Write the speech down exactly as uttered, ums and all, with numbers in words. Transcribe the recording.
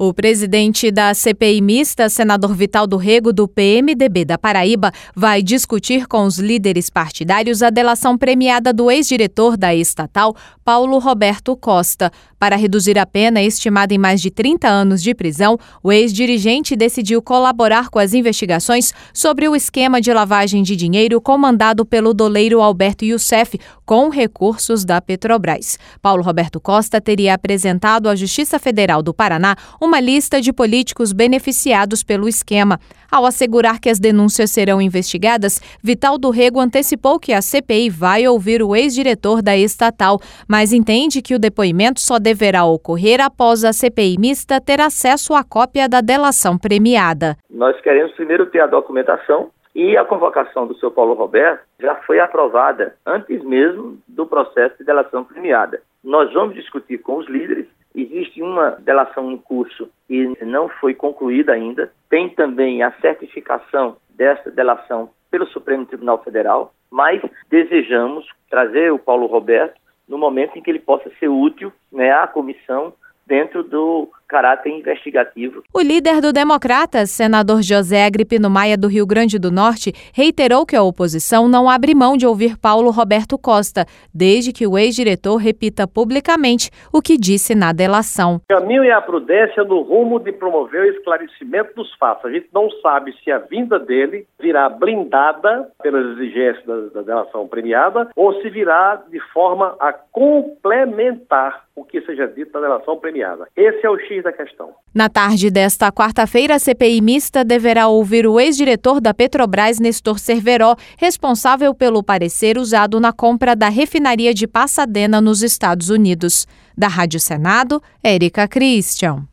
O presidente da C P I mista, senador Vital do Rego, do P M D B da Paraíba, vai discutir com os líderes partidários a delação premiada do ex-diretor da estatal, Paulo Roberto Costa. Para reduzir a pena, estimada em mais de trinta anos de prisão, o ex-dirigente decidiu colaborar com as investigações sobre o esquema de lavagem de dinheiro comandado pelo doleiro Alberto Youssef, com recursos da Petrobras. Paulo Roberto Costa teria apresentado à Justiça Federal do Paraná uma lista de políticos beneficiados pelo esquema. Ao assegurar que as denúncias serão investigadas, Vital do Rego antecipou que a C P I vai ouvir o ex-diretor da estatal, mas entende que o depoimento só deverá ocorrer após a C P I mista ter acesso à cópia da delação premiada. Nós queremos primeiro ter a documentação e a convocação do senhor Paulo Roberto já foi aprovada antes mesmo do processo de delação premiada. Nós vamos discutir com os líderes. Existe uma delação em curso e não foi concluída ainda. Tem também a certificação dessa delação pelo Supremo Tribunal Federal, mas desejamos trazer o Paulo Roberto no momento em que ele possa ser útil, né, à comissão dentro do caráter investigativo. O líder do Democratas, senador José Agripino Maia, do Rio Grande do Norte, reiterou que a oposição não abre mão de ouvir Paulo Roberto Costa, desde que o ex-diretor repita publicamente o que disse na delação. O caminho é a prudência no rumo de promover o esclarecimento dos fatos. A gente não sabe se a vinda dele virá blindada pelas exigências da, da delação premiada ou se virá de forma a complementar o que seja dito na delação premiada. Esse é o X da questão. Na tarde desta quarta-feira, a C P I mista deverá ouvir o ex-diretor da Petrobras, Nestor Cerveró, responsável pelo parecer usado na compra da refinaria de Pasadena, nos Estados Unidos. Da Rádio Senado, Érica Christian.